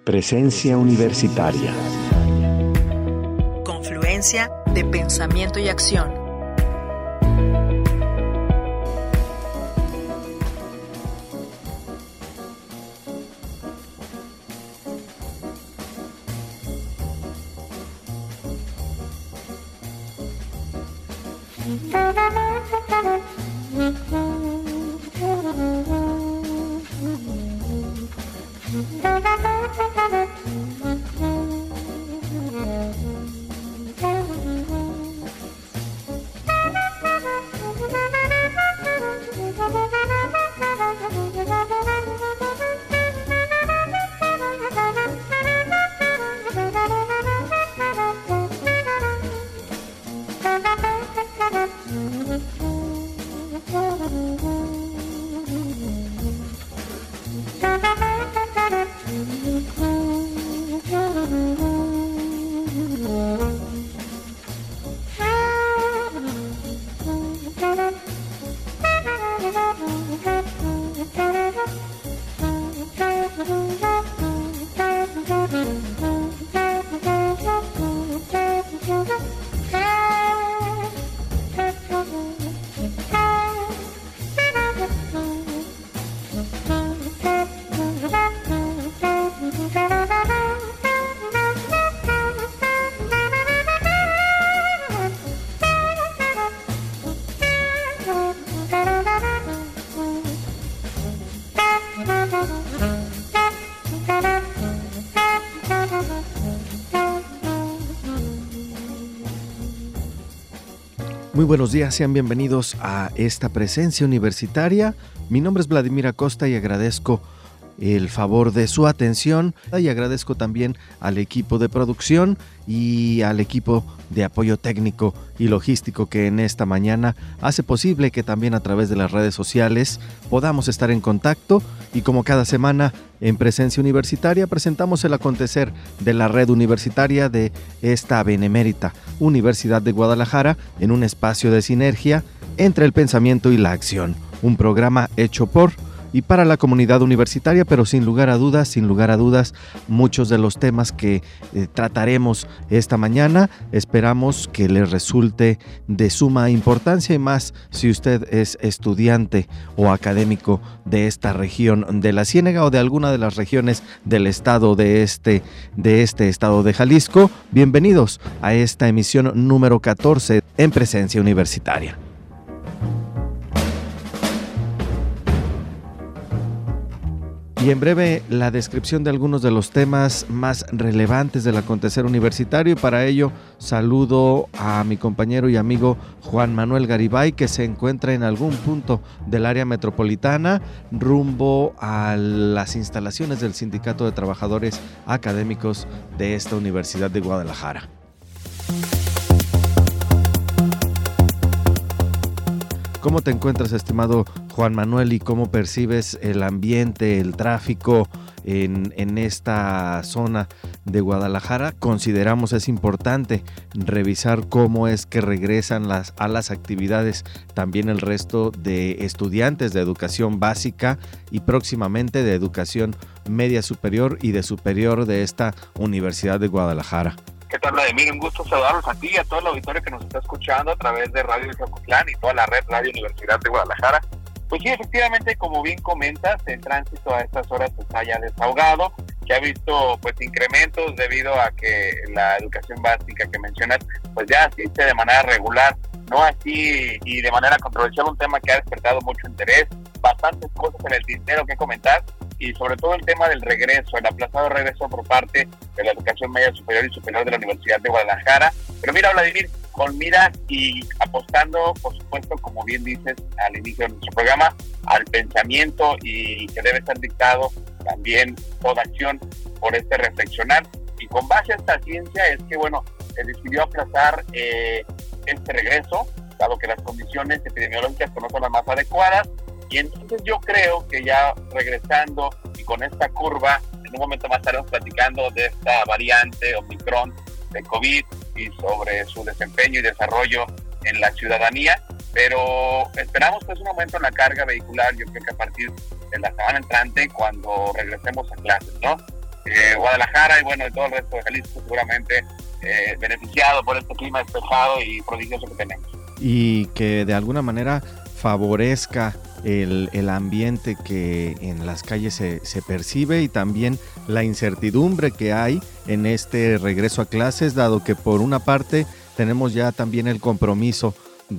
Presencia Universitaria. Confluencia de pensamiento y acción. Muy buenos días, sean bienvenidos a esta presencia universitaria. Mi nombre es Vladimir Acosta y agradezco el favor de su atención y agradezco también al equipo de producción y al equipo de apoyo técnico y logístico que en esta mañana hace posible que también a través de las redes sociales podamos estar en contacto y como cada semana en Presencia Universitaria presentamos el acontecer de la red universitaria de esta benemérita Universidad de Guadalajara en un espacio de sinergia entre el pensamiento y la acción, un programa hecho por y para la comunidad universitaria, pero sin lugar a dudas, muchos de los temas que trataremos esta mañana esperamos que les resulte de suma importancia y más si usted es estudiante o académico de esta región de la Ciénega o de alguna de las regiones del estado de este estado de Jalisco. Bienvenidos a esta emisión número 14 en Presencia Universitaria. Y en breve la descripción de algunos de los temas más relevantes del acontecer universitario y para ello saludo a mi compañero y amigo Juan Manuel Garibay que se encuentra en algún punto del área metropolitana rumbo a las instalaciones del Sindicato de Trabajadores Académicos de esta Universidad de Guadalajara. ¿Cómo te encuentras, estimado Juan Manuel, y cómo percibes el ambiente, el tráfico en esta zona de Guadalajara? Consideramos es importante revisar cómo es que regresan a las actividades también el resto de estudiantes de educación básica y próximamente de educación media superior y de superior de esta Universidad de Guadalajara. ¿Qué tal, Vladimir? Un gusto saludarlos a ti y a todo el auditorio que nos está escuchando a través de Radio Zapotlán y toda la red Radio Universidad de Guadalajara. Pues sí, efectivamente, como bien comentas, el tránsito a estas horas está ya desahogado, que ha visto pues incrementos debido a que la educación básica que mencionas pues ya asiste de manera regular, no así y de manera controversial, un tema que ha despertado mucho interés, bastantes cosas en el tintero que comentar y sobre todo el tema del regreso, el aplazado regreso por parte de la educación media superior y superior de la Universidad de Guadalajara. Pero mira, Vladimir, con miras y apostando, por supuesto, como bien dices al inicio de nuestro programa, al pensamiento y que debe ser dictado también toda acción por este reflexionar. Y con base a esta ciencia es que, bueno, se decidió aplazar este regreso, dado que las condiciones epidemiológicas no son las más adecuadas. Y entonces yo creo que ya regresando y con esta curva, en un momento más estaremos platicando de esta variante Omicron de COVID y sobre su desempeño y desarrollo en la ciudadanía, pero esperamos que es un aumento en la carga vehicular, yo creo que a partir de la semana entrante, cuando regresemos a clases, ¿no? Guadalajara y bueno, de todo el resto de Jalisco seguramente beneficiado por este clima despejado y prodigioso que tenemos. Y que de alguna manera favorezca el ambiente que en las calles se percibe y también la incertidumbre que hay en este regreso a clases, dado que por una parte tenemos ya también el compromiso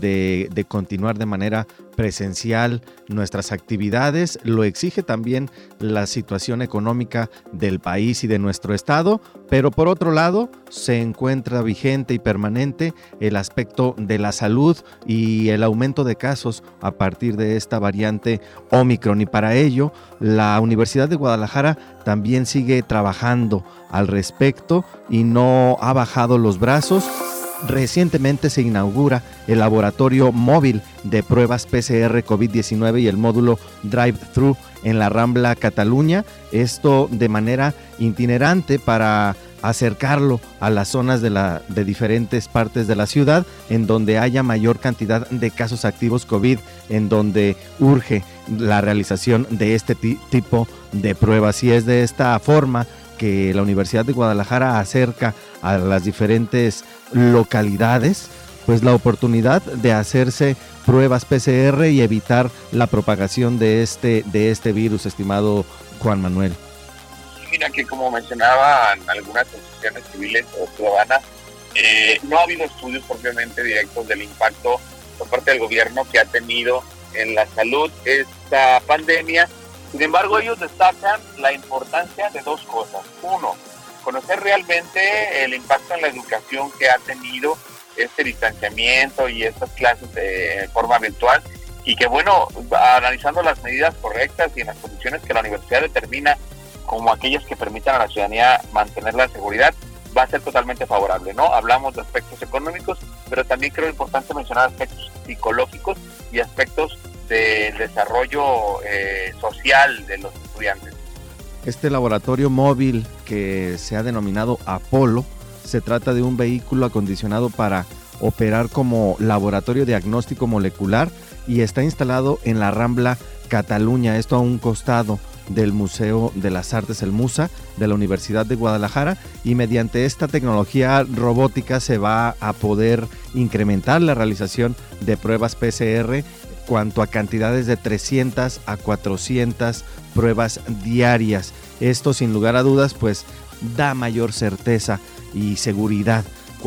de continuar de manera presencial nuestras actividades, lo exige también la situación económica del país y de nuestro estado, pero por otro lado se encuentra vigente y permanente el aspecto de la salud y el aumento de casos a partir de esta variante Omicron, y para ello la Universidad de Guadalajara también sigue trabajando al respecto y no ha bajado los brazos. Recientemente se inaugura el laboratorio móvil de pruebas PCR COVID-19 y el módulo Drive-Thru en la Rambla Cataluña, esto de manera itinerante para acercarlo a las zonas de diferentes partes de la ciudad en donde haya mayor cantidad de casos activos COVID, en donde urge la realización de este tipo de pruebas, y es de esta forma que la Universidad de Guadalajara acerca a las diferentes localidades pues la oportunidad de hacerse pruebas PCR y evitar la propagación de este virus, estimado Juan Manuel. Mira que, como mencionaban algunas asociaciones civiles o ciudadanas, no ha habido estudios propiamente directos del impacto por parte del gobierno que ha tenido en la salud esta pandemia. Sin embargo, ellos destacan la importancia de dos cosas. Uno, conocer realmente el impacto en la educación que ha tenido este distanciamiento y estas clases de forma virtual, y que bueno, analizando las medidas correctas y en las condiciones que la universidad determina como aquellas que permitan a la ciudadanía mantener la seguridad, va a ser totalmente favorable, ¿no? Hablamos de aspectos económicos, pero también creo importante mencionar aspectos psicológicos y aspectos del desarrollo social de los estudiantes. Este laboratorio móvil, que se ha denominado Apolo, se trata de un vehículo acondicionado para operar como laboratorio diagnóstico molecular y está instalado en la Rambla Cataluña, esto a un costado del Museo de las Artes, el MUSA, de la Universidad de Guadalajara, y mediante esta tecnología robótica se va a poder incrementar la realización de pruebas PCR cuanto a cantidades de 300 a 400 pruebas diarias. Esto, sin lugar a dudas, pues da mayor certeza y seguridad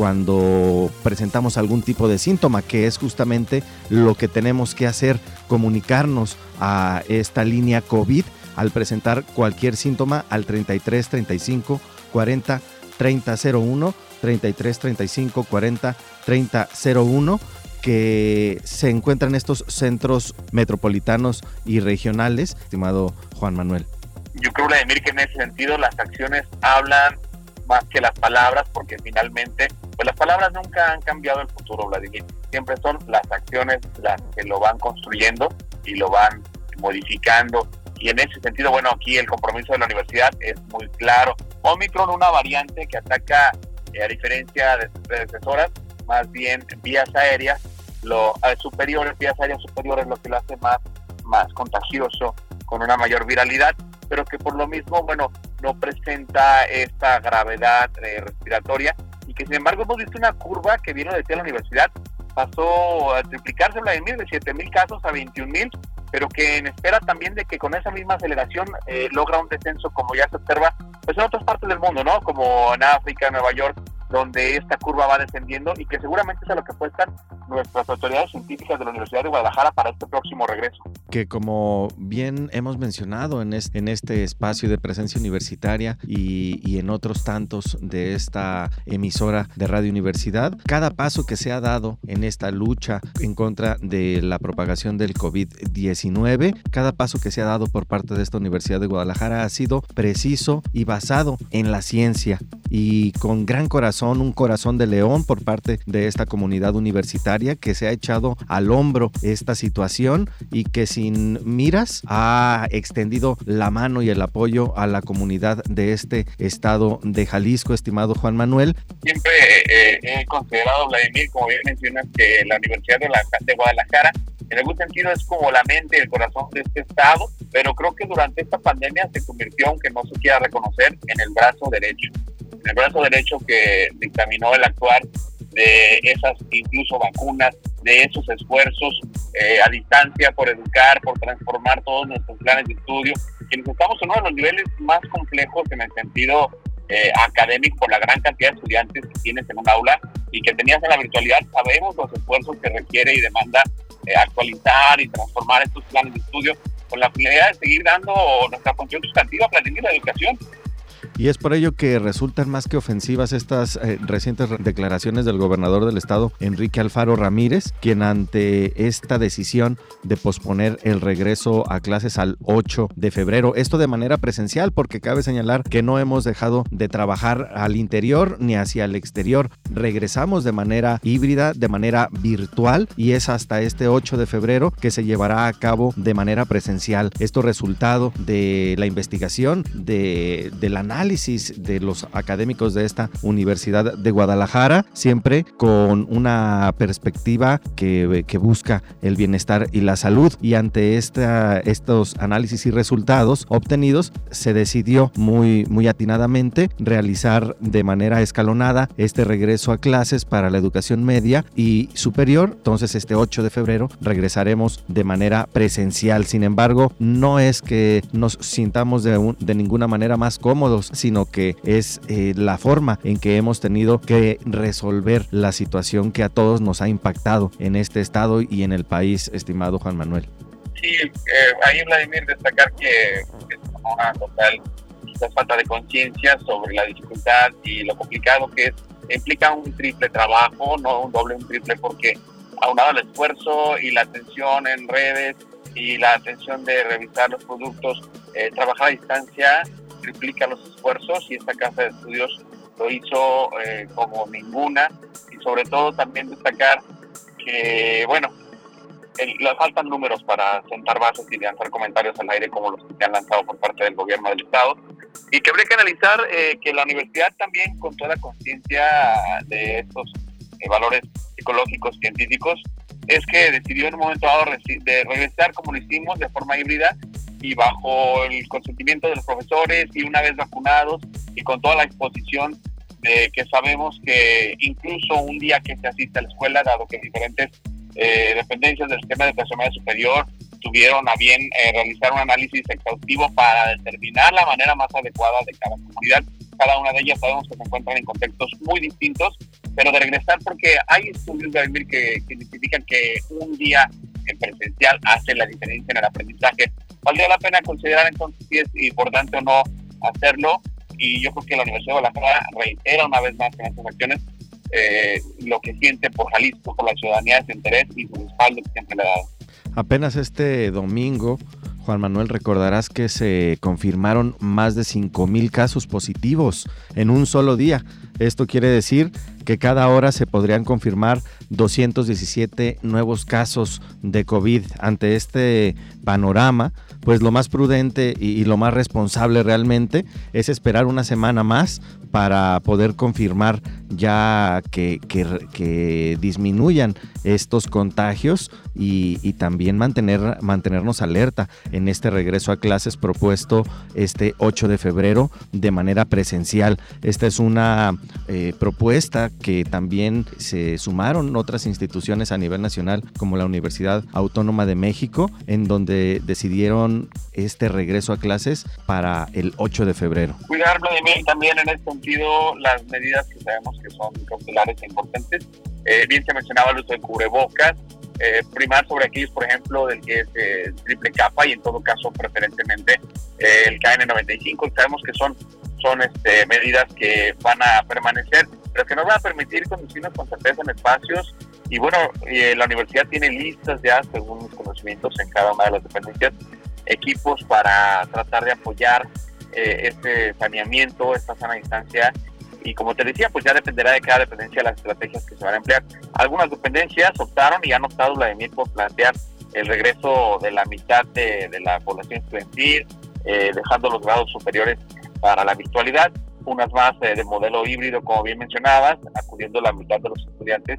cuando presentamos algún tipo de síntoma, que es justamente lo que tenemos que hacer, comunicarnos a esta línea COVID al presentar cualquier síntoma al 33 35 40 30 01, 33 35 40 30 01, que se encuentran estos centros metropolitanos y regionales, estimado Juan Manuel. Yo creo, Vladimir, que en ese sentido las acciones hablan más que las palabras, porque finalmente pues las palabras nunca han cambiado el futuro, Vladimir. Siempre son las acciones las que lo van construyendo y lo van modificando. Y en ese sentido, bueno, aquí el compromiso de la universidad es muy claro. Omicron, una variante que ataca, a diferencia de sus predecesoras, más bien vías aéreas superiores, lo que lo hace más contagioso, con una mayor viralidad, pero que por lo mismo, bueno, no presenta esta gravedad respiratoria, y que sin embargo hemos visto una curva que vino desde la universidad, pasó a triplicarse, Vladimir, de 7,000 casos a 21,000, pero que en espera también de que con esa misma aceleración logra un descenso, como ya se observa pues en otras partes del mundo, ¿no? Como en África, en Nueva York, donde esta curva va descendiendo, y que seguramente es a lo que apuestan nuestras autoridades científicas de la Universidad de Guadalajara para este próximo regreso. Que, como bien hemos mencionado en este espacio de presencia universitaria y en otros tantos de esta emisora de Radio Universidad, cada paso que se ha dado en esta lucha en contra de la propagación del COVID-19, cada paso que se ha dado por parte de esta Universidad de Guadalajara ha sido preciso y basado en la ciencia, y con gran corazón, un corazón de león por parte de esta comunidad universitaria que se ha echado al hombro esta situación y que sin miras ha extendido la mano y el apoyo a la comunidad de este estado de Jalisco, estimado Juan Manuel. Siempre he considerado, Vladimir, como bien mencionas, que la Universidad de Guadalajara en algún sentido es como la mente y el corazón de este estado, pero creo que durante esta pandemia se convirtió, aunque no se quiera reconocer, en el brazo derecho que dictaminó el actuar de esas incluso vacunas, de esos esfuerzos a distancia por educar, por transformar todos nuestros planes de estudio, quienes estamos en uno de los niveles más complejos en el sentido académico por la gran cantidad de estudiantes que tienes en un aula y que tenías en la virtualidad. Sabemos los esfuerzos que requiere y demanda actualizar y transformar estos planes de estudio con la finalidad de seguir dando nuestra función sustantiva, Vladimir, la educación. Y es por ello que resultan más que ofensivas estas recientes declaraciones del gobernador del estado, Enrique Alfaro Ramírez, quien ante esta decisión de posponer el regreso a clases al 8 de febrero, esto de manera presencial, porque cabe señalar que no hemos dejado de trabajar al interior ni hacia el exterior. Regresamos de manera híbrida, de manera virtual, y es hasta este 8 de febrero que se llevará a cabo de manera presencial. Esto resultado de la investigación, del análisis de los académicos de esta Universidad de Guadalajara, siempre con una perspectiva que busca el bienestar y la salud, y ante estos análisis y resultados obtenidos se decidió muy atinadamente realizar de manera escalonada este regreso a clases para la educación media y superior. Entonces este 8 de febrero regresaremos de manera presencial. Sin embargo, no es que nos sintamos de ninguna manera más cómodos, sino que es la forma en que hemos tenido que resolver la situación que a todos nos ha impactado en este estado y en el país, estimado Juan Manuel. Sí, ahí, Vladimir, destacar que es una total falta de conciencia sobre la dificultad y lo complicado que es. Implica un triple trabajo, no un doble, un triple, porque aunado al esfuerzo y la atención en redes y la atención de revisar los productos, trabajar a distancia triplica los esfuerzos, y esta casa de estudios lo hizo como ninguna. Y sobre todo también destacar que, le faltan números para sentar bases y lanzar comentarios al aire como los que se han lanzado por parte del gobierno del estado, y que habría que analizar que la universidad también, con toda conciencia de estos valores psicológicos, científicos, es que decidió en un momento dado de regresar como lo hicimos, de forma híbrida y bajo el consentimiento de los profesores, y una vez vacunados y con toda la exposición de que sabemos que incluso un día que se asiste a la escuela, dado que diferentes dependencias del sistema de educación media superior tuvieron a bien realizar un análisis exhaustivo para determinar la manera más adecuada de cada comunidad. Cada una de ellas sabemos que se encuentran en contextos muy distintos, pero de regresar, porque hay estudios, Vladimir, que identifican que un día en presencial hace la diferencia en el aprendizaje. Valdría la pena considerar entonces si es importante o no hacerlo, y yo creo que la Universidad de Guadalajara reitera una vez más en estas acciones lo que siente por Jalisco, por la ciudadanía, ese interés y su respaldo que siempre le ha dado. Apenas este domingo, Juan Manuel, recordarás que se confirmaron más de 5,000 casos positivos en un solo día. Esto quiere decir que cada hora se podrían confirmar 217 nuevos casos de COVID. Ante este panorama, pues lo más prudente y lo más responsable realmente es esperar una semana más para poder confirmar ya que disminuyan estos contagios y también mantenernos alerta en este regreso a clases propuesto este 8 de febrero de manera presencial. Esta es una propuesta que también se sumaron otras instituciones a nivel nacional, como la Universidad Autónoma de México, en donde decidieron este regreso a clases para el 8 de febrero. Cuidar, Vladimir, también en este sentido las medidas que sabemos que son cautelares e importantes. Bien se mencionaba el uso de cubrebocas, primar sobre aquellos, por ejemplo, del que es triple capa, y en todo caso preferentemente el KN95. Sabemos que son medidas que van a permanecer, pero que nos van a permitir conducirnos con certeza en espacios. Y la universidad tiene listas ya, según mis conocimientos, en cada una de las dependencias, equipos para tratar de apoyar este saneamiento, esta sana distancia. Y como te decía, pues ya dependerá de cada dependencia las estrategias que se van a emplear. Algunas dependencias optaron y han optado, Vladimir, por plantear el regreso de la mitad de la población estudiantil, dejando los grados superiores para la virtualidad, unas más de modelo híbrido, como bien mencionabas, acudiendo la mitad de los estudiantes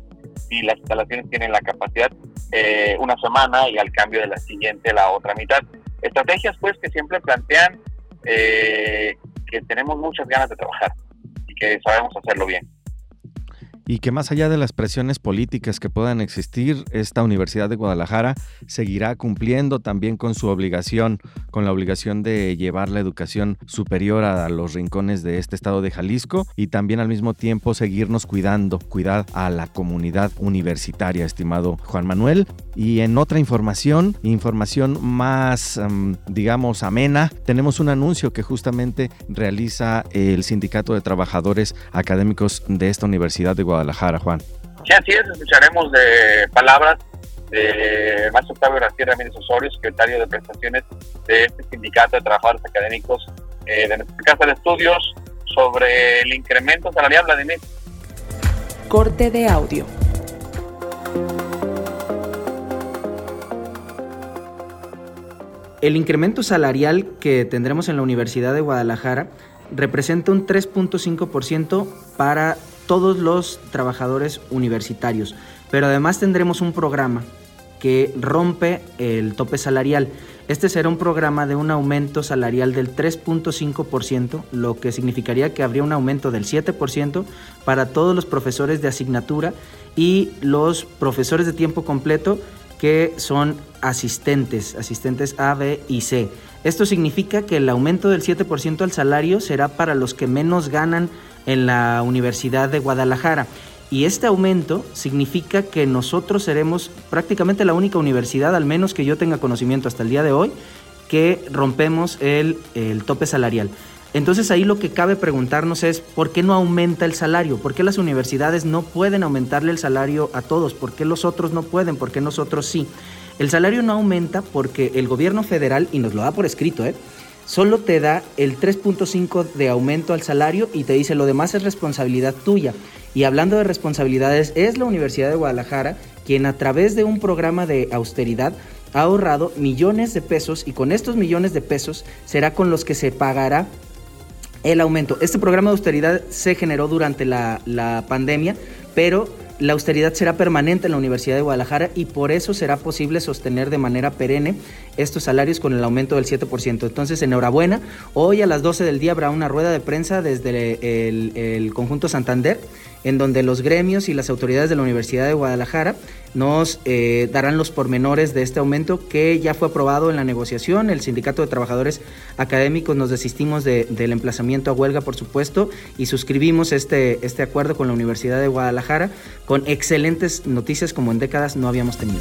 si las instalaciones tienen la capacidad una semana y al cambio de la siguiente la otra mitad. Estrategias pues que siempre plantean que tenemos muchas ganas de trabajar y que sabemos hacerlo bien. Y que más allá de las presiones políticas que puedan existir, esta Universidad de Guadalajara seguirá cumpliendo también con su obligación, con la obligación de llevar la educación superior a los rincones de este estado de Jalisco y también al mismo tiempo seguirnos cuidar a la comunidad universitaria, estimado Juan Manuel. Y en otra información más, digamos, amena, tenemos un anuncio que justamente realiza el Sindicato de Trabajadores Académicos de esta Universidad de Guadalajara, Juan. Sí, así es, escucharemos de palabras de maestro Octavio García Ramírez Osorio, secretario de prestaciones de este Sindicato de Trabajadores Académicos de nuestra Casa de Estudios, sobre el incremento salarial, Vladimir. Corte de audio. El incremento salarial que tendremos en la Universidad de Guadalajara representa un 3.5% para todos los trabajadores universitarios, pero además tendremos un programa que rompe el tope salarial. Este será un programa de un aumento salarial del 3.5%, lo que significaría que habría un aumento del 7% para todos los profesores de asignatura y los profesores de tiempo completo que son asistentes A, B y C. Esto significa que el aumento del 7% al salario será para los que menos ganan en la Universidad de Guadalajara. Y este aumento significa que nosotros seremos prácticamente la única universidad, al menos que yo tenga conocimiento hasta el día de hoy, que rompemos el tope salarial. Entonces ahí lo que cabe preguntarnos es ¿por qué no aumenta el salario? ¿Por qué las universidades no pueden aumentarle el salario a todos? ¿Por qué los otros no pueden? ¿Por qué nosotros sí? El salario no aumenta porque el gobierno federal, y nos lo da por escrito, solo te da el 3.5 de aumento al salario y te dice lo demás es responsabilidad tuya. Y hablando de responsabilidades, es la Universidad de Guadalajara quien a través de un programa de austeridad ha ahorrado millones de pesos y con estos millones de pesos será con los que se pagará el aumento. Este programa de austeridad se generó durante la pandemia, pero la austeridad será permanente en la Universidad de Guadalajara y por eso será posible sostener de manera perenne estos salarios con el aumento del 7%. Entonces, enhorabuena. Hoy a las 12 del día habrá una rueda de prensa desde el Conjunto Santander, en donde los gremios y las autoridades de la Universidad de Guadalajara nos darán los pormenores de este aumento que ya fue aprobado en la negociación. El Sindicato de Trabajadores Académicos nos desistimos del emplazamiento a huelga, por supuesto, y suscribimos este acuerdo con la Universidad de Guadalajara con excelentes noticias como en décadas no habíamos tenido.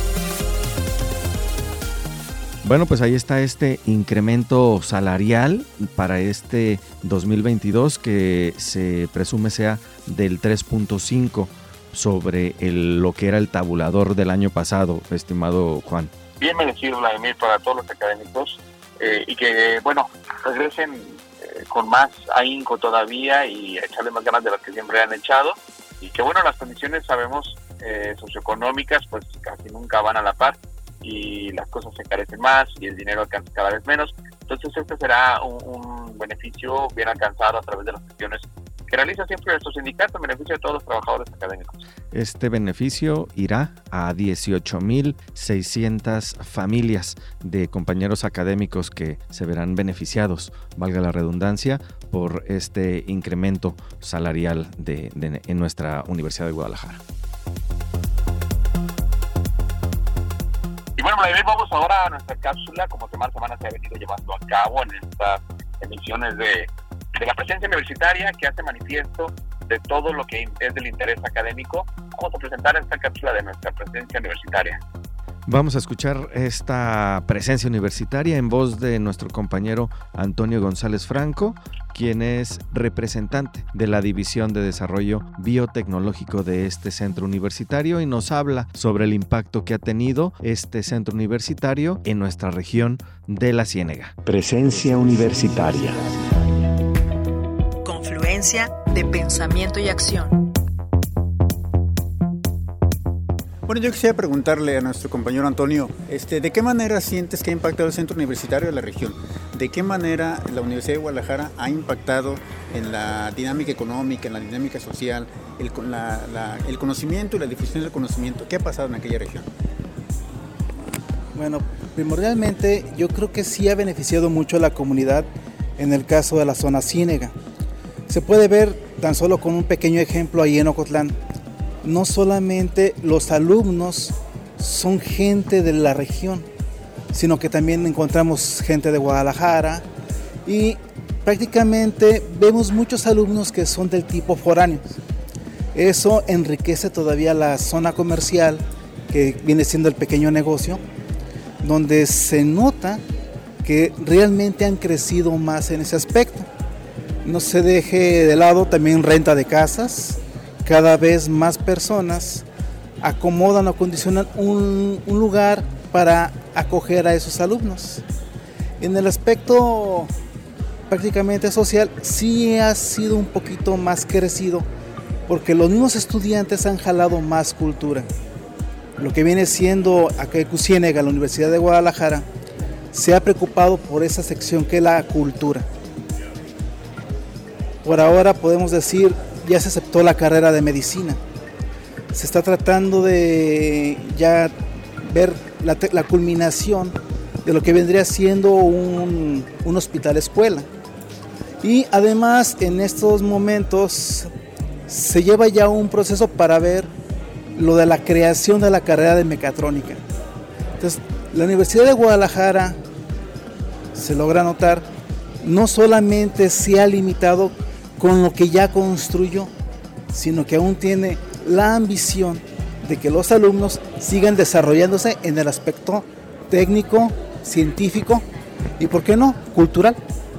Bueno, pues ahí está este incremento salarial para este 2022 que se presume sea del 3.5 sobre lo que era el tabulador del año pasado, estimado Juan. Bien merecido, Vladimir, para todos los académicos y que, bueno, regresen con más ahínco todavía y echarle más ganas de las que siempre han echado y que, bueno, las condiciones sabemos socioeconómicas pues casi nunca van a la par y las cosas se encarecen más y el dinero alcanza cada vez menos. Entonces este será un beneficio bien alcanzado a través de las gestiones que realiza siempre nuestro sindicato en beneficio de todos los trabajadores académicos. Este beneficio irá a 18,600 familias de compañeros académicos que se verán beneficiados, valga la redundancia, por este incremento salarial en nuestra Universidad de Guadalajara. Y bueno, vamos ahora a nuestra cápsula, como semana a semana se ha venido llevando a cabo en estas emisiones de la presencia universitaria que hace manifiesto de todo lo que es del interés académico. Vamos a presentar esta cápsula de nuestra presencia universitaria. Vamos a escuchar esta presencia universitaria en voz de nuestro compañero Antonio González Franco, quien es representante de la División de Desarrollo Biotecnológico de este centro universitario y nos habla sobre el impacto que ha tenido este centro universitario en nuestra región de la Ciénega. Presencia universitaria. Confluencia de pensamiento y acción. Bueno, yo quisiera preguntarle a nuestro compañero Antonio, ¿de qué manera sientes que ha impactado el centro universitario de la región? ¿De qué manera la Universidad de Guadalajara ha impactado en la dinámica económica, en la dinámica social, el conocimiento y la difusión del conocimiento? ¿Qué ha pasado en aquella región? Bueno, primordialmente yo creo que sí ha beneficiado mucho a la comunidad en el caso de la zona Ciénega. Se puede ver tan solo con un pequeño ejemplo ahí en Ocotlán. No solamente los alumnos son gente de la región, sino que también encontramos gente de Guadalajara y prácticamente vemos muchos alumnos que son del tipo foráneos. Eso enriquece todavía la zona comercial, que viene siendo el pequeño negocio, donde se nota que realmente han crecido más en ese aspecto. No se deje de lado también renta de casas. Cada vez más personas acomodan o acondicionan un lugar para acoger a esos alumnos. En el aspecto prácticamente social sí ha sido un poquito más crecido, porque los mismos estudiantes han jalado más cultura. Lo que viene siendo acá en Ciénega, la Universidad de Guadalajara, se ha preocupado por esa sección que es la cultura. Por ahora podemos decir, ya se aceptó la carrera de medicina. Se está tratando de ya ver la culminación de lo que vendría siendo un hospital escuela. Y además en estos momentos se lleva ya un proceso para ver lo de la creación de la carrera de mecatrónica. Entonces, la Universidad de Guadalajara, se logra notar, no solamente se ha limitado con lo que ya construyó, sino que aún tiene la ambición de que los alumnos sigan desarrollándose en el aspecto técnico, científico y, ¿por qué no?, cultural.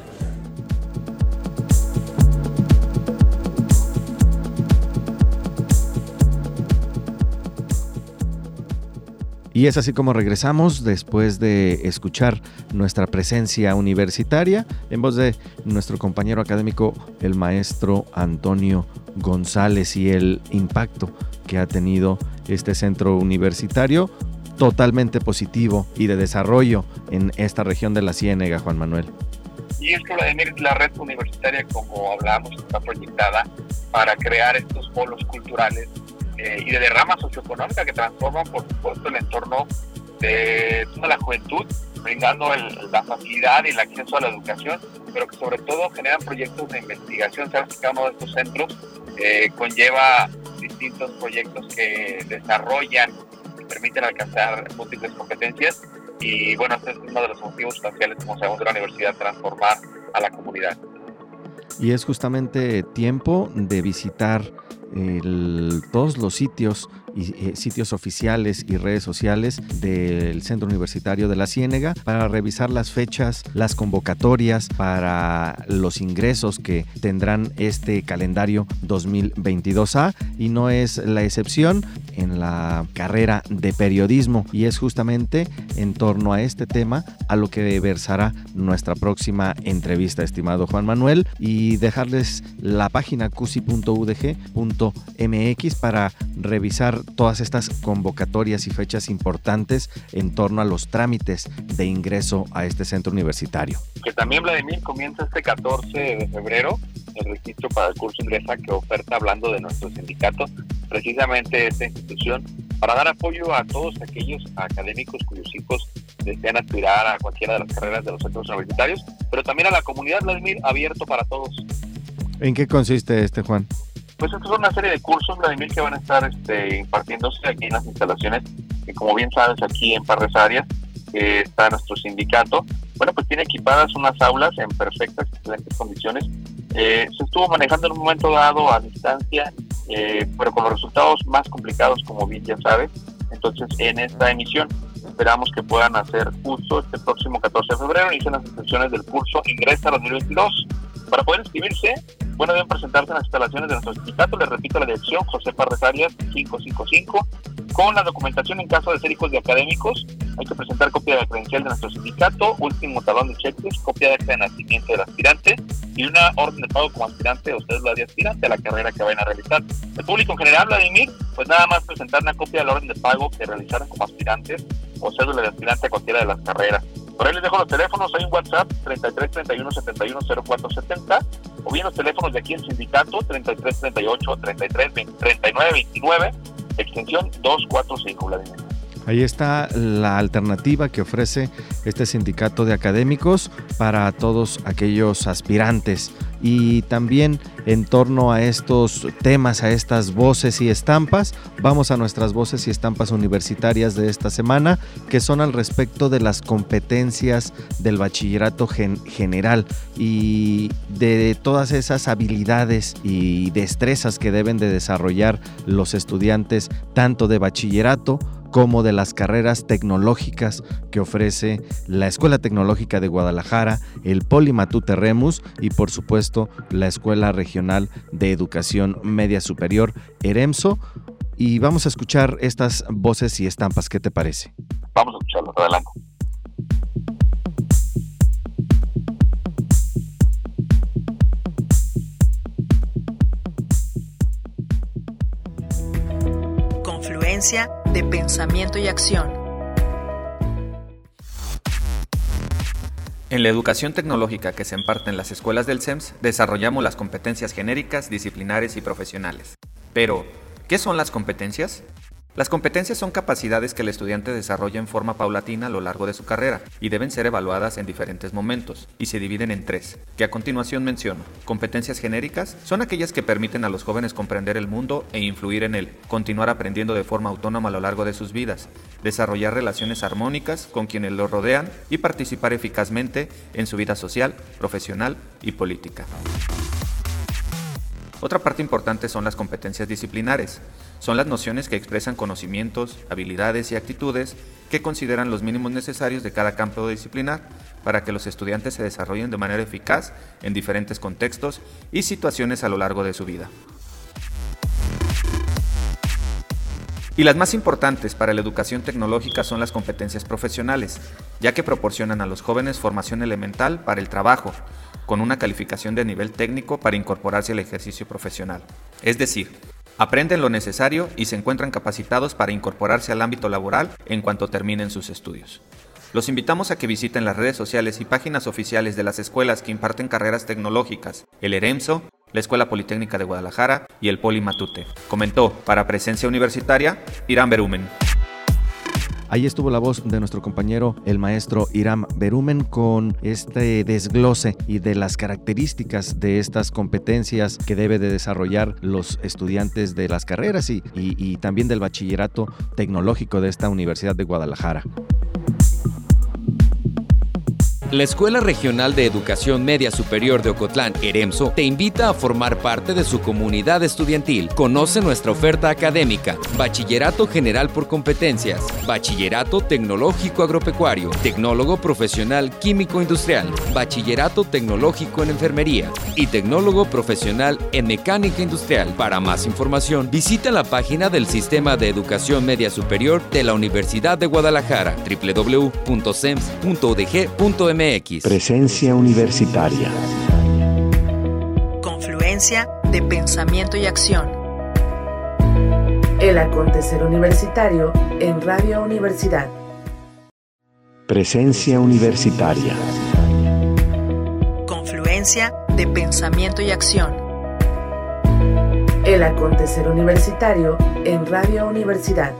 Y es así como regresamos después de escuchar nuestra presencia universitaria en voz de nuestro compañero académico, el maestro Antonio González, y el impacto que ha tenido este centro universitario totalmente positivo y de desarrollo en esta región de la Ciénega, Juan Manuel. Y es que, Vladimir, la red universitaria, como hablábamos, está proyectada para crear estos polos culturales y de derrama socioeconómica que transforman, por supuesto, el entorno de toda la juventud, brindando la facilidad y el acceso a la educación, pero que sobre todo generan proyectos de investigación. Sabes que cada uno de estos centros conlleva distintos proyectos que desarrollan y permiten alcanzar múltiples competencias, y bueno, este es uno de los motivos sustanciales, como sabemos, de la universidad, transformar a la comunidad. Y es justamente tiempo de visitar todos los sitios oficiales y redes sociales del Centro Universitario de la Ciénega para revisar las fechas, las convocatorias para los ingresos que tendrán este calendario 2022A, y no es la excepción en la carrera de periodismo, y es justamente en torno a este tema a lo que versará nuestra próxima entrevista, estimado Juan Manuel, y dejarles la página cusi.udg.mx para revisar todas estas convocatorias y fechas importantes en torno a los trámites de ingreso a este centro universitario. Que también, Vladimir, comienza este 14 de febrero el registro para el curso Ingresa, que oferta, hablando de nuestro sindicato, precisamente esta institución, para dar apoyo a todos aquellos académicos cuyos hijos desean aspirar a cualquiera de las carreras de los centros universitarios, pero también a la comunidad, Vladimir, abierto para todos. ¿En qué consiste Juan? Pues estos son una serie de cursos, Vladimir, que van a estar impartiéndose aquí en las instalaciones, que, como bien sabes, aquí en Parres Arias está nuestro sindicato. Bueno, pues tiene equipadas unas aulas en perfectas, excelentes condiciones. Se estuvo manejando en un momento dado a distancia, pero con los resultados más complicados, como bien ya sabes. Entonces, en esta emisión esperamos que puedan hacer uso este próximo 14 de febrero, inician las inscripciones del curso Ingresa 2022. Para poder inscribirse, bueno, deben presentarse en las instalaciones de nuestro sindicato. Les repito la dirección: José Parres Arias 555, con la documentación en caso de ser hijos de académicos. Hay que presentar copia de la credencial de nuestro sindicato, último talón de checklist, copia de acta de nacimiento del aspirante y una orden de pago como aspirante o cédula de aspirante a la carrera que vayan a realizar. El público en general, Vladimir, pues nada más presentar una copia de la orden de pago que realizaron como aspirantes o cédula de aspirante a cualquiera de las carreras. Por ahí les dejo los teléfonos, hay un WhatsApp 33 31 71 04 70, o bien los teléfonos de aquí en sindicato 33 38 33 39 29, extensión 245, Vladimir. Ahí está la alternativa que ofrece este sindicato de académicos para todos aquellos aspirantes. Y también en torno a estos temas, a estas voces y estampas, vamos a nuestras voces y estampas universitarias de esta semana, que son al respecto de las competencias del bachillerato general y de todas esas habilidades y destrezas que deben de desarrollar los estudiantes tanto de bachillerato como de las carreras tecnológicas que ofrece la Escuela Tecnológica de Guadalajara, el Poli Matute Remus y por supuesto la Escuela Regional de Educación Media Superior, EREMSO. Y vamos a escuchar estas voces y estampas, ¿qué te parece? Vamos a escucharlos, adelante. Confluencia de pensamiento y acción. En la educación tecnológica que se imparte en las escuelas del CEMS, desarrollamos las competencias genéricas, disciplinares y profesionales. Pero, ¿qué son las competencias? Las competencias son capacidades que el estudiante desarrolla en forma paulatina a lo largo de su carrera y deben ser evaluadas en diferentes momentos, y se dividen en 3, que a continuación menciono. Competencias genéricas son aquellas que permiten a los jóvenes comprender el mundo e influir en él, continuar aprendiendo de forma autónoma a lo largo de sus vidas, desarrollar relaciones armónicas con quienes los rodean y participar eficazmente en su vida social, profesional y política. Otra parte importante son las competencias disciplinares. Son las nociones que expresan conocimientos, habilidades y actitudes que consideran los mínimos necesarios de cada campo disciplinar para que los estudiantes se desarrollen de manera eficaz en diferentes contextos y situaciones a lo largo de su vida. Y las más importantes para la educación tecnológica son las competencias profesionales, ya que proporcionan a los jóvenes formación elemental para el trabajo, con una calificación de nivel técnico para incorporarse al ejercicio profesional. Es decir, aprenden lo necesario y se encuentran capacitados para incorporarse al ámbito laboral en cuanto terminen sus estudios. Los invitamos a que visiten las redes sociales y páginas oficiales de las escuelas que imparten carreras tecnológicas, el EREMSO, la Escuela Politécnica de Guadalajara y el Poli Matute. Comentó para Presencia Universitaria, Irán Berumen. Ahí estuvo la voz de nuestro compañero, el maestro Irán Berumen, con este desglose y de las características de estas competencias que debe de desarrollar los estudiantes de las carreras y también del bachillerato tecnológico de esta Universidad de Guadalajara. La Escuela Regional de Educación Media Superior de Ocotlán, EREMSO, te invita a formar parte de su comunidad estudiantil. Conoce nuestra oferta académica: Bachillerato General por Competencias, Bachillerato Tecnológico Agropecuario, Tecnólogo Profesional Químico Industrial, Bachillerato Tecnológico en Enfermería y Tecnólogo Profesional en Mecánica Industrial. Para más información, visita la página del Sistema de Educación Media Superior de la Universidad de Guadalajara, www.cems.udg.mx. Presencia universitaria. Confluencia de pensamiento y acción. El acontecer universitario en Radio Universidad. Presencia universitaria. Confluencia de pensamiento y acción. El acontecer universitario en Radio Universidad.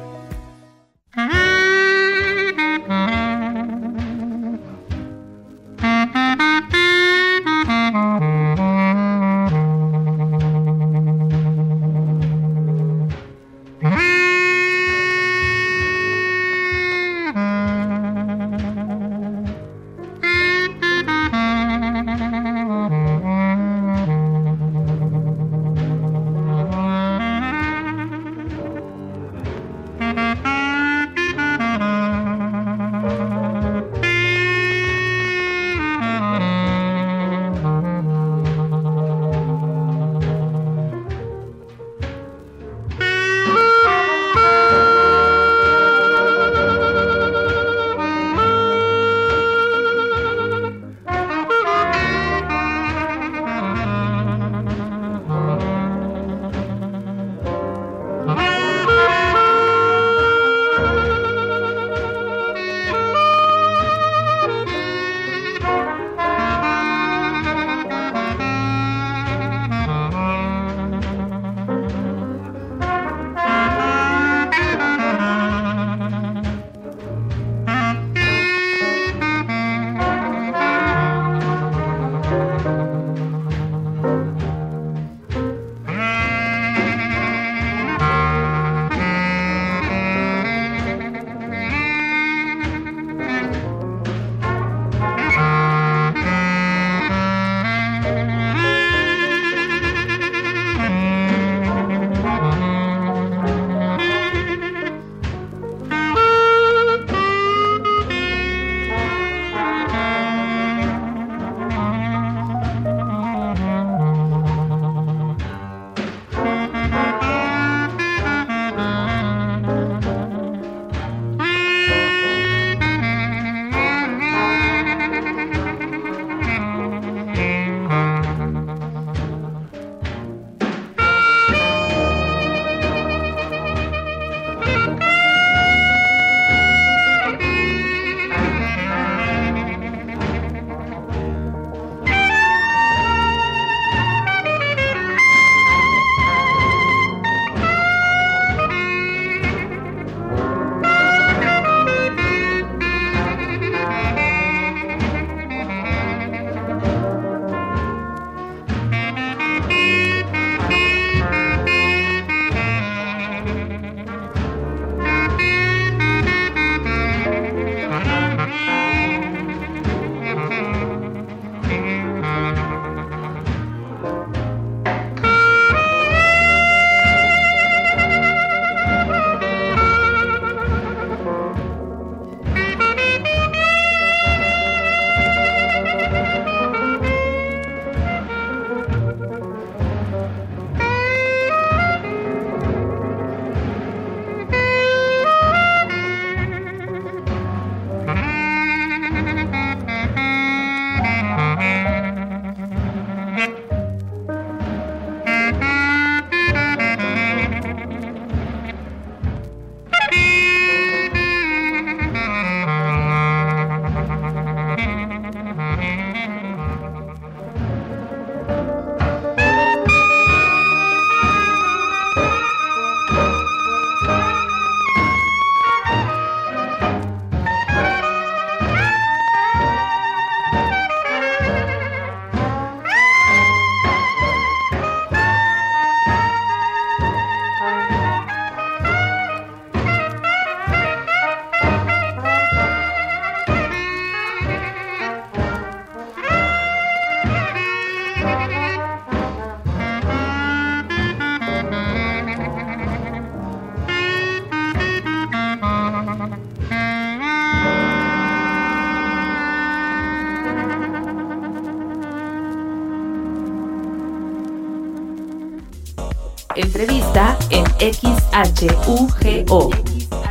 Entrevista en XHUGO.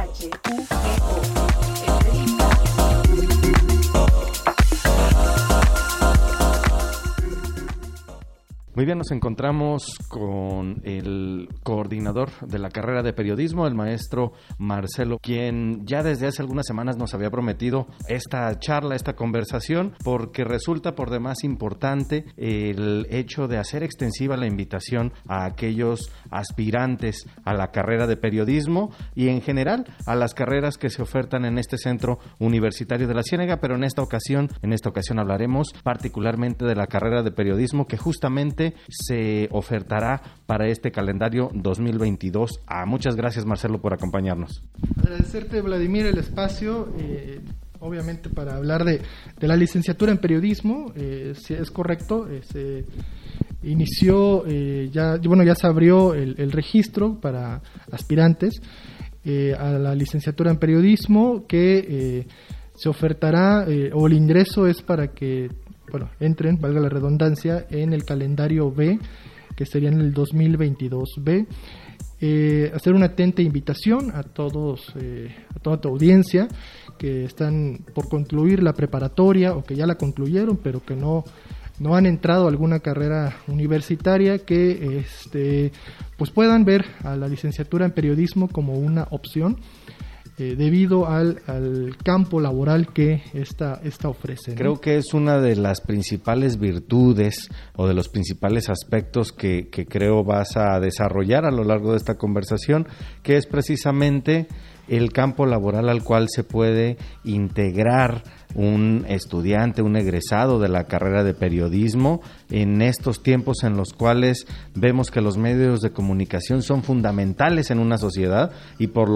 Muy bien, nos encontramos con el coordinador de la carrera de periodismo, el maestro Marcelo, quien ya desde hace algunas semanas nos había prometido esta charla, esta conversación, porque resulta por demás importante el hecho de hacer extensiva la invitación a aquellos aspirantes a la carrera de periodismo y en general a las carreras que se ofertan en este centro universitario de la Ciénega, pero en esta ocasión hablaremos particularmente de la carrera de periodismo que justamente se ofertará para este calendario 2022. Muchas gracias, Marcelo, por acompañarnos. Agradecerte, Vladimir, el espacio, obviamente para hablar de la licenciatura en periodismo. Si es correcto, se inició, ya se abrió el registro para aspirantes a la licenciatura en periodismo, que se ofertará, o el ingreso es para que entren, valga la redundancia, en el calendario B, que sería en el 2022 B. Hacer una atenta invitación a todos, a toda tu audiencia que están por concluir la preparatoria o que ya la concluyeron, pero que no han entrado a alguna carrera universitaria, que pues puedan ver a la licenciatura en periodismo como una opción, debido al campo laboral que esta ofrece, ¿no? Creo que es una de las principales virtudes o de los principales aspectos que creo vas a desarrollar a lo largo de esta conversación, que es precisamente el campo laboral al cual se puede integrar un estudiante, un egresado de la carrera de periodismo en estos tiempos en los cuales vemos que los medios de comunicación son fundamentales en una sociedad y por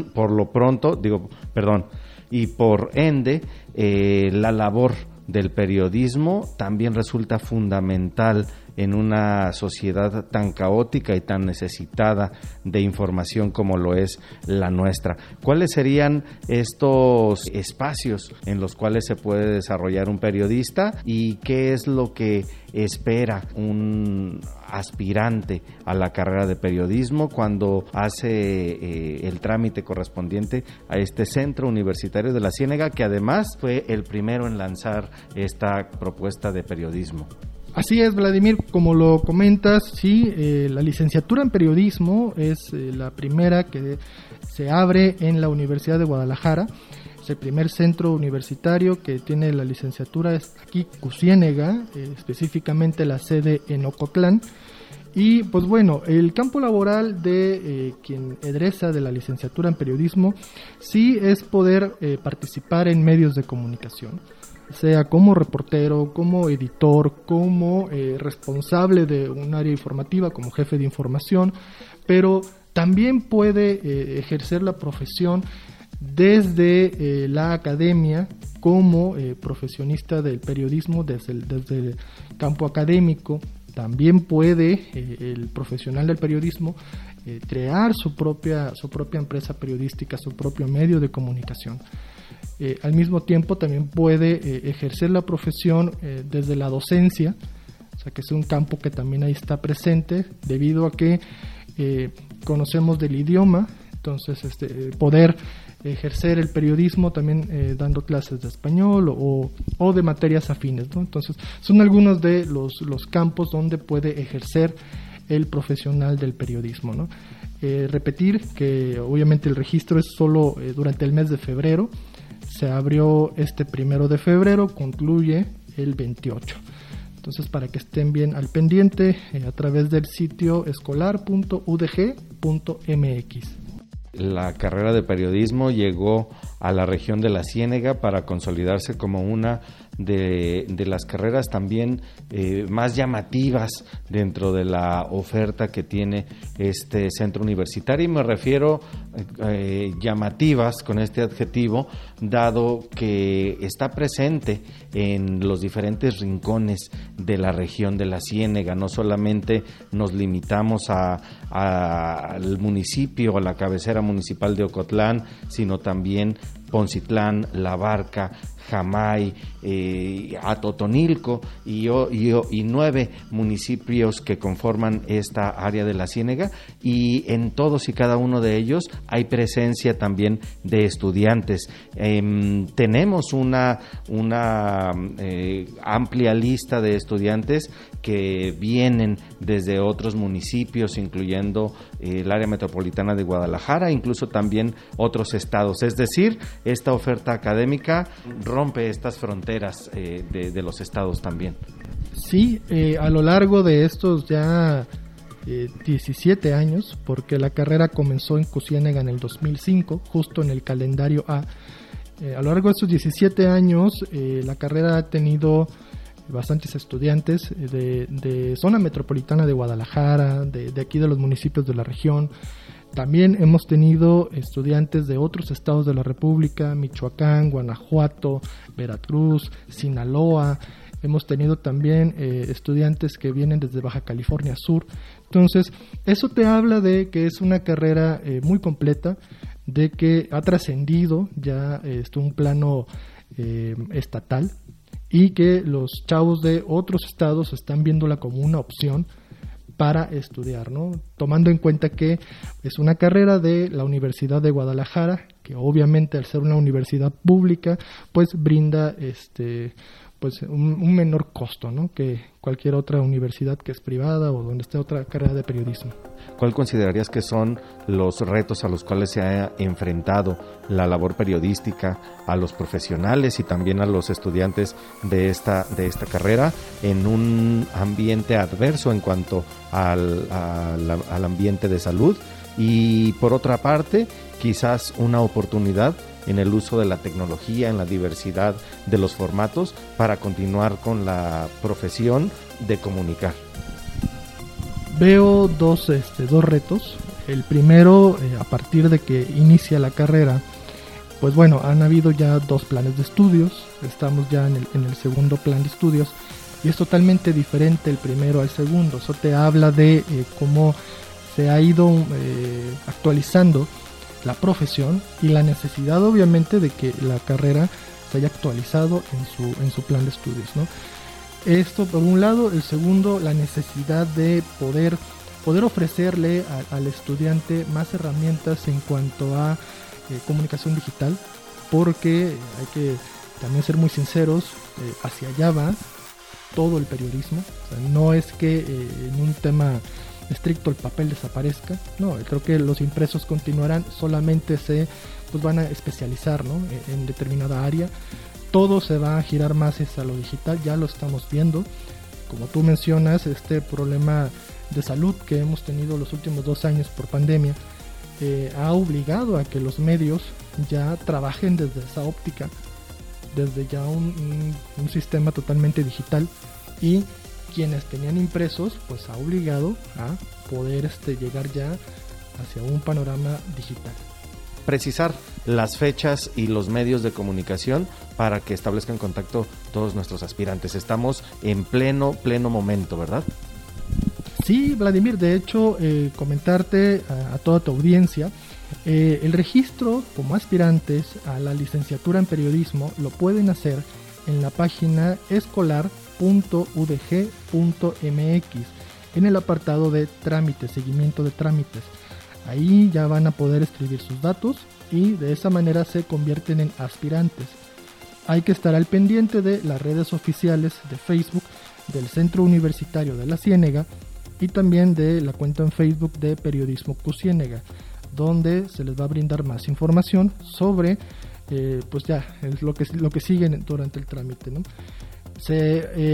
ende la labor del periodismo también resulta fundamental en una sociedad tan caótica y tan necesitada de información como lo es la nuestra. ¿Cuáles serían estos espacios en los cuales se puede desarrollar un periodista y qué es lo que espera un aspirante a la carrera de periodismo cuando hace el trámite correspondiente a este centro universitario de la Ciénega, que además fue el primero en lanzar esta propuesta de periodismo? Así es, Vladimir, como lo comentas, sí, la licenciatura en periodismo es la primera que se abre en la Universidad de Guadalajara. Es el primer centro universitario que tiene la licenciatura, es aquí Ciénega, específicamente la sede en Ocotlán. Y pues bueno, el campo laboral de quien egresa de la licenciatura en periodismo sí es poder participar en medios de comunicación, sea como reportero, como editor, como responsable de un área informativa, como jefe de información, pero también puede ejercer la profesión desde la academia como profesionista del periodismo, desde el campo académico. También puede el profesional del periodismo crear su propia empresa periodística, su propio medio de comunicación. Al mismo tiempo también puede ejercer la profesión desde la docencia, o sea que es un campo que también ahí está presente debido a que conocemos del idioma, entonces poder ejercer el periodismo también dando clases de español o de materias afines, ¿no? Entonces son algunos de los campos donde puede ejercer el profesional del periodismo, ¿no? Repetir que obviamente el registro es solo durante el mes de febrero. Se abrió 1 de febrero, concluye el 28. Entonces, para que estén bien al pendiente, a través del sitio escolar.udg.mx. La carrera de periodismo llegó a la región de la Ciénega para consolidarse como una de las carreras también más llamativas dentro de la oferta que tiene este centro universitario, y me refiero llamativas con este adjetivo, dado que está presente en los diferentes rincones de la región de la Ciénega. No solamente nos limitamos al municipio, a la cabecera municipal de Ocotlán, sino también Poncitlán, La Barca, Jamay, Atotonilco y 9 municipios que conforman esta área de la Ciénega, y en todos y cada uno de ellos hay presencia también de estudiantes. Tenemos una amplia lista de estudiantes que vienen desde otros municipios, incluyendo el área metropolitana de Guadalajara, incluso también otros estados. Es decir, esta oferta académica rompe estas fronteras de los estados también. Sí, a lo largo de estos ya 17 años, porque la carrera comenzó en Cusiénega en el 2005, justo en el calendario A. A lo largo de estos 17 años, la carrera ha tenido bastantes estudiantes de zona metropolitana de Guadalajara, de aquí de los municipios de la región. También hemos tenido estudiantes de otros estados de la República, Michoacán, Guanajuato, Veracruz, Sinaloa. Hemos tenido también estudiantes que vienen desde Baja California Sur. Entonces, eso te habla de que es una carrera muy completa, de que ha trascendido ya un plano estatal, y que los chavos de otros estados están viéndola como una opción para estudiar, ¿no? Tomando en cuenta que es una carrera de la Universidad de Guadalajara, que obviamente al ser una universidad pública, pues brinda pues un menor costo, ¿no?, que cualquier otra universidad que es privada o donde esté otra carrera de periodismo. ¿Cuál considerarías que son los retos a los cuales se ha enfrentado la labor periodística a los profesionales y también a los estudiantes de esta carrera en un ambiente adverso en cuanto al ambiente de salud? Y por otra parte, quizás una oportunidad en el uso de la tecnología, en la diversidad de los formatos para continuar con la profesión de comunicar. Veo dos retos. El primero, a partir de que inicia la carrera, pues bueno, han habido ya 2 planes de estudios. Estamos ya en el segundo plan de estudios y es totalmente diferente el primero al segundo. Eso te habla de cómo se ha ido actualizando la profesión y la necesidad, obviamente, de que la carrera se haya actualizado en su plan de estudios, ¿no? Esto por un lado. El segundo, la necesidad de poder ofrecerle al estudiante más herramientas en cuanto a comunicación digital, porque hay que también ser muy sinceros, hacia allá va todo el periodismo. O sea, no es que en un tema estricto el papel desaparezca, no, creo que los impresos continuarán, solamente pues van a especializar, ¿no?, en determinada área. Todo se va a girar más hacia lo digital, ya lo estamos viendo. Como tú mencionas, este problema de salud que hemos tenido los últimos 2 años por pandemia ha obligado a que los medios ya trabajen desde esa óptica, desde ya un sistema totalmente digital, y quienes tenían impresos pues ha obligado a poder llegar ya hacia un panorama digital. Precisar las fechas y los medios de comunicación para que establezcan contacto todos nuestros aspirantes. Estamos en pleno momento, ¿verdad? Sí, Vladimir, de hecho, comentarte a toda tu audiencia, el registro como aspirantes a la licenciatura en periodismo lo pueden hacer en la página escolar.udg.mx en el apartado de trámites, seguimiento de trámites. Ahí ya van a poder escribir sus datos y de esa manera se convierten en aspirantes. Hay que estar al pendiente de las redes oficiales de Facebook del Centro Universitario de la Ciénega y también de la cuenta en Facebook de Periodismo Cusiénega, donde se les va a brindar más información sobre pues ya es lo que siguen durante el trámite, ¿no? Se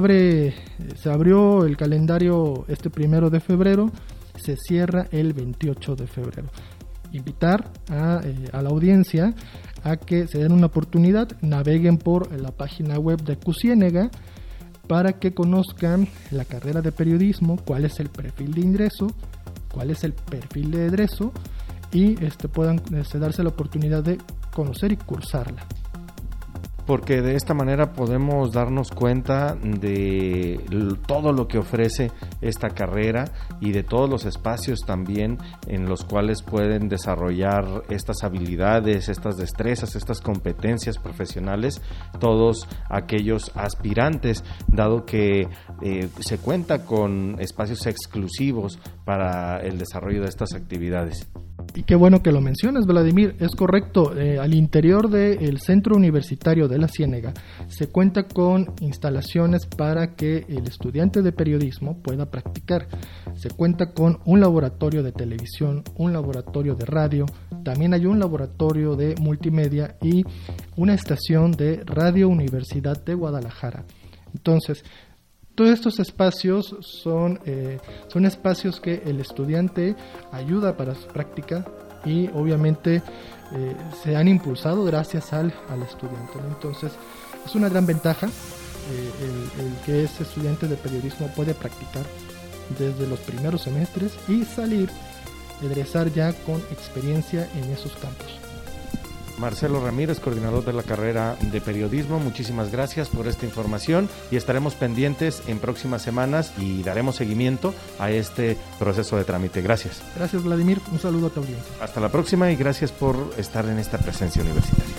abrió el calendario 1 de febrero, se cierra el 28 de febrero. Invitar a la audiencia a que se den una oportunidad, naveguen por la página web de Cusiénega para que conozcan la carrera de periodismo, cuál es el perfil de ingreso, cuál es el perfil de egreso y puedan darse la oportunidad de conocer y cursarla. porque de esta manera podemos darnos cuenta de todo lo que ofrece esta carrera y de todos los espacios también en los cuales pueden desarrollar estas habilidades, estas destrezas, estas competencias profesionales, todos aquellos aspirantes, dado que se cuenta con espacios exclusivos para el desarrollo de estas actividades. Y qué bueno que lo mencionas, Vladimir, es correcto. Al interior del Centro Universitario de la Ciénega se cuenta con instalaciones para que el estudiante de periodismo pueda practicar. Se cuenta con un laboratorio de televisión, un laboratorio de radio, también hay un laboratorio de multimedia y una estación de Radio Universidad de Guadalajara. Entonces, todos estos espacios son espacios que el estudiante ayuda para su práctica y obviamente se han impulsado gracias al estudiante, ¿no? Entonces es una gran ventaja el que ese estudiante de periodismo puede practicar desde los primeros semestres y egresar ya con experiencia en esos campos. Marcelo Ramírez, coordinador de la carrera de periodismo, muchísimas gracias por esta información y estaremos pendientes en próximas semanas y daremos seguimiento a este proceso de trámite. Gracias. Gracias, Vladimir. Un saludo a tu audiencia. Hasta la próxima y gracias por estar en esta presencia universitaria.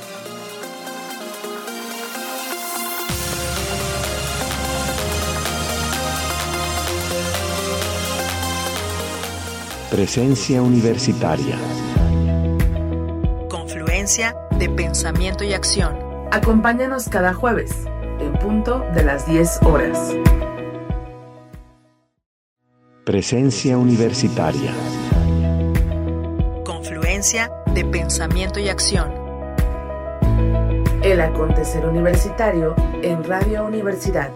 Presencia universitaria. Confluencia de pensamiento y acción. Acompáñanos cada jueves, en punto de las 10 horas. Presencia universitaria. Confluencia de pensamiento y acción. El acontecer universitario en Radio Universidad.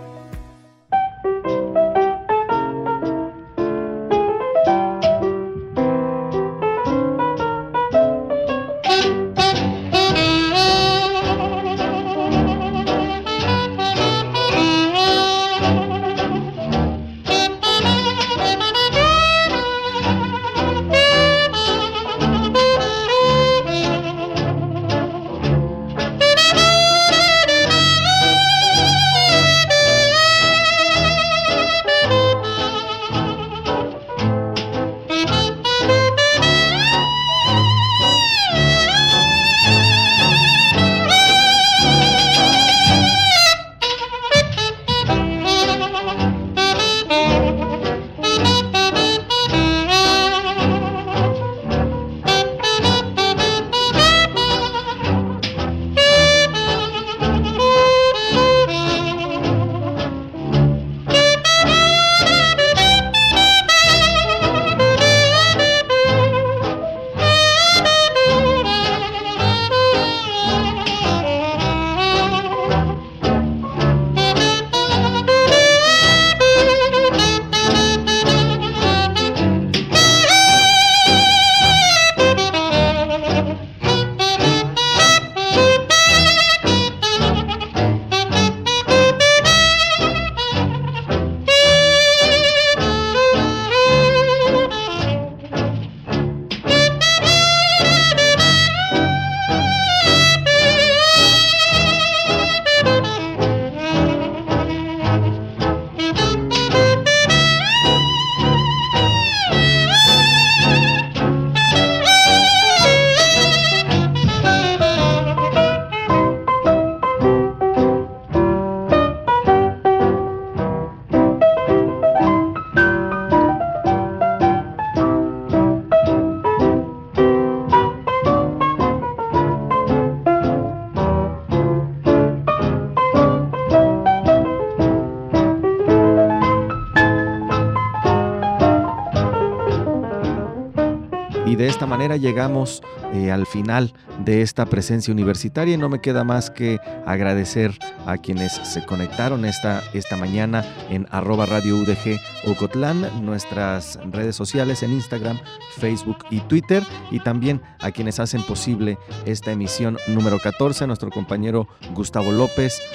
Y de esta manera llegamos al final de esta presencia universitaria y no me queda más que agradecer a quienes se conectaron esta mañana en @Radio UDG Ocotlán, nuestras redes sociales en Instagram, Facebook y Twitter, y también a quienes hacen posible esta emisión número 14, nuestro compañero Gustavo López,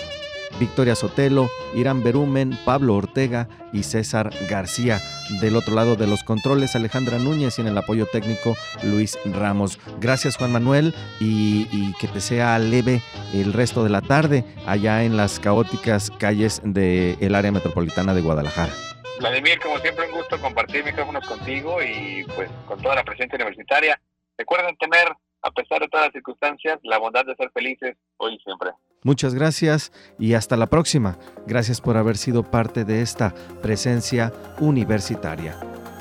Victoria Sotelo, Irán Berumen, Pablo Ortega y César García. Del otro lado de los controles, Alejandra Núñez, y en el apoyo técnico, Luis Ramos. Gracias, Juan Manuel, y que te sea leve el resto de la tarde allá en las caóticas calles del área metropolitana de Guadalajara. Vladimir, como siempre, un gusto compartir micrófonos contigo y pues con toda la presencia universitaria. Recuerden tener, a pesar de todas las circunstancias, la bondad de ser felices hoy y siempre. Muchas gracias y hasta la próxima. Gracias por haber sido parte de esta presencia universitaria.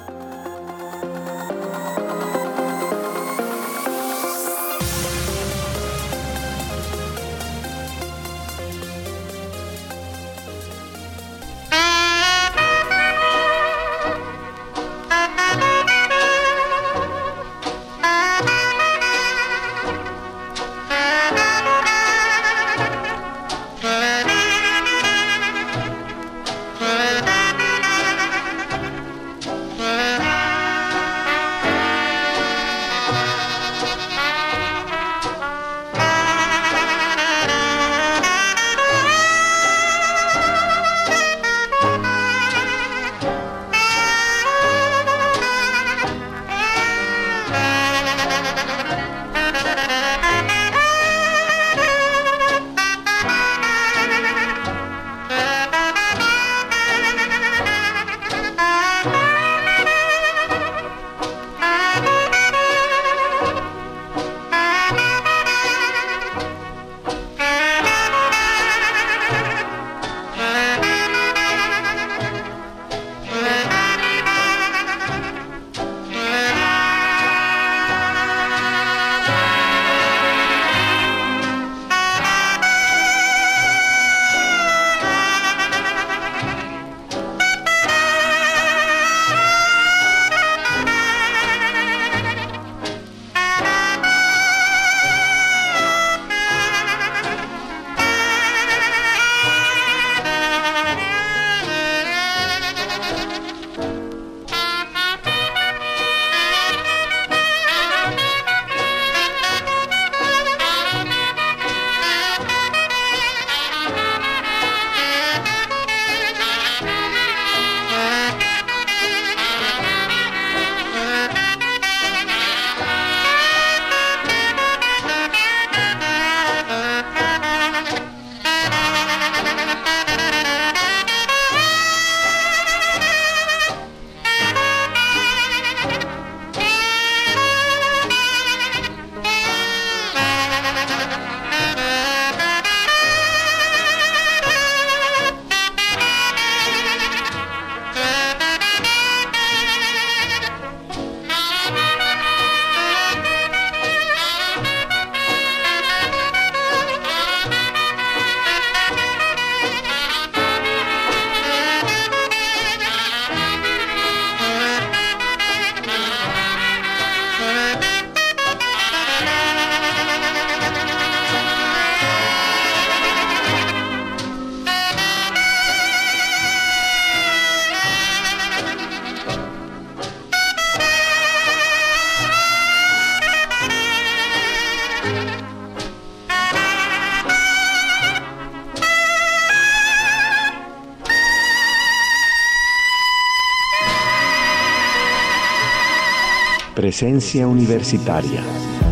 Presencia universitaria.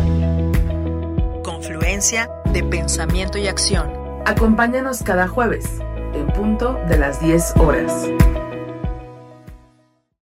Confluencia de pensamiento y acción. Acompáñanos cada jueves, en punto de las 10 horas.